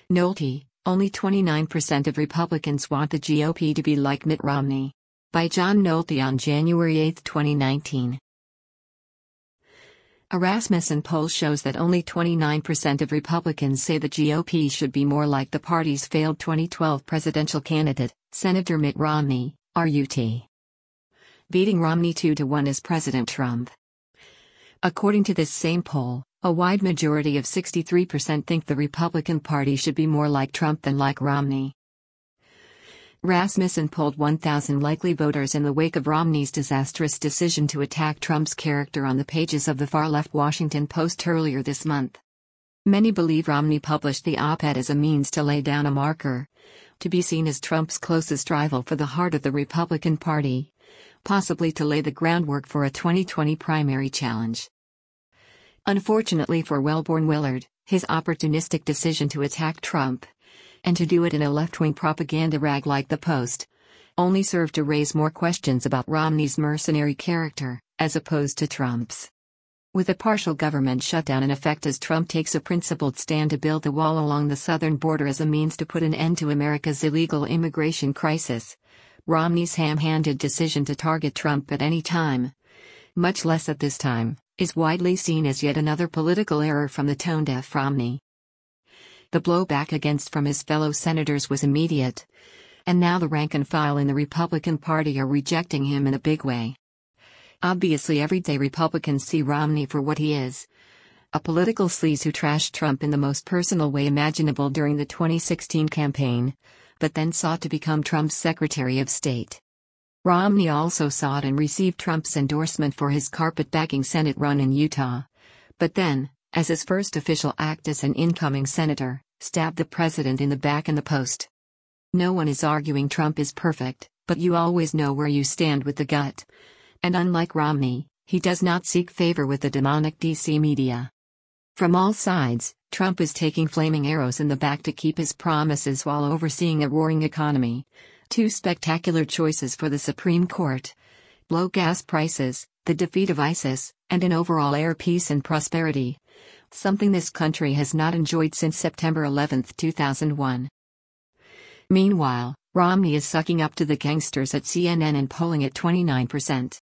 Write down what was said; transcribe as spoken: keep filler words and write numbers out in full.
Nolte, only twenty-nine percent of Republicans want the G O P to be like Mitt Romney. By John Nolte on January eighth, twenty nineteen. A Rasmussen poll shows that only twenty-nine percent of Republicans say the G O P should be more like the party's failed twenty twelve presidential candidate, Senator Mitt Romney, R U T. Beating Romney two to one as President Trump. According to this same poll, a wide majority of sixty-three percent think the Republican Party should be more like Trump than like Romney. Rasmussen polled one thousand likely voters in the wake of Romney's disastrous decision to attack Trump's character on the pages of the far-left Washington Post earlier this month. Many believe Romney published the op-ed as a means to lay down a marker, to be seen as Trump's closest rival for the heart of the Republican Party, possibly to lay the groundwork for a twenty twenty primary challenge. Unfortunately for Wellborn Willard, his opportunistic decision to attack Trump, and to do it in a left-wing propaganda rag like the Post, only served to raise more questions about Romney's mercenary character, as opposed to Trump's. With a partial government shutdown in effect as Trump takes a principled stand to build the wall along the southern border as a means to put an end to America's illegal immigration crisis, Romney's ham-handed decision to target Trump at any time, much less at this time, is widely seen as yet another political error from the tone-deaf Romney. The blowback against from his fellow senators was immediate, and now the rank and file in the Republican Party are rejecting him in a big way. Obviously, everyday Republicans see Romney for what he is: a political sleaze who trashed Trump in the most personal way imaginable during the twenty sixteen campaign, but then sought to become Trump's Secretary of State. Romney also sought and received Trump's endorsement for his carpetbagging Senate run in Utah, but then, as his first official act as an incoming senator, stabbed the president in the back in the Post. No one is arguing Trump is perfect, but you always know where you stand with the gut. And unlike Romney, he does not seek favor with the demonic D C media. From all sides, Trump is taking flaming arrows in the back to keep his promises while overseeing a roaring economy, two spectacular choices for the Supreme Court: low gas prices, the defeat of ISIS, and an overall air peace and prosperity, something this country has not enjoyed since September eleventh, two thousand one. Meanwhile, Romney is sucking up to the gangsters at C N N and polling at twenty-nine percent.